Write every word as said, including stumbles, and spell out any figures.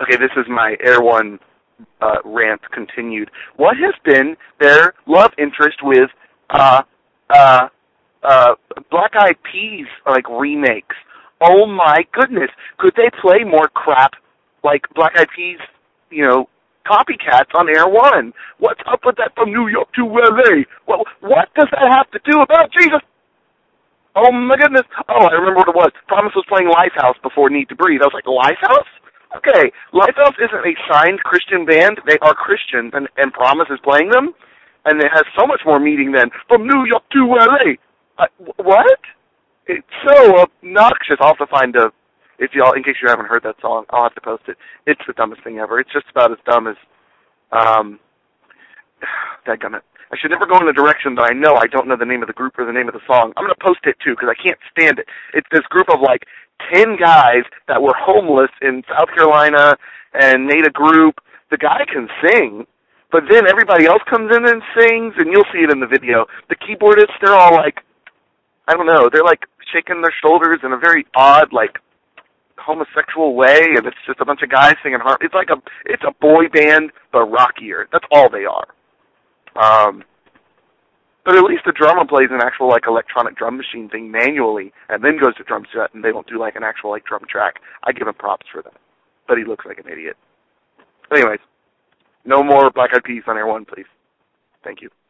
Okay, this is my Air One uh, rant continued. What has been their love interest with uh, uh, uh, Black Eyed Peas, like, remakes? Oh, my goodness. Could they play more crap like Black Eyed Peas, you know, copycats on Air One? What's up with that from New York to L A? Well, what does that have to do about Jesus? Oh, my goodness. Oh, I remember what it was. Promise was playing Lifehouse before Need to Breathe. I was like, Lifehouse? Okay, Lifehouse isn't a signed Christian band. They are Christians, and, and Promise is playing them, and it has so much more meaning than from New York to L A. Uh, what? It's so obnoxious. I'll have to find a, if y'all, in case you haven't heard that song, I'll have to post it. It's the dumbest thing ever. It's just about as dumb as, um, dadgummit. I should never go in a direction that I know I don't know the name of the group or the name of the song. I'm going to post it, too, because I can't stand it. It's this group of, like, ten guys that were homeless in South Carolina and made a group. The guy can sing, but then everybody else comes in and sings, and you'll see it in the video. The keyboardists, they're all, like, I don't know, they're, like, shaking their shoulders in a very odd, like, homosexual way, and it's just a bunch of guys singing harm. It's like a, it's a boy band, but rockier. That's all they are. Um, but at least the drummer plays an actual, like, electronic drum machine thing manually and then goes to drum set, and they don't do, like, an actual, like, drum track. I give him props for that. But he looks like an idiot. Anyways, no more Black Eyed Peas on Air One, please. Thank you.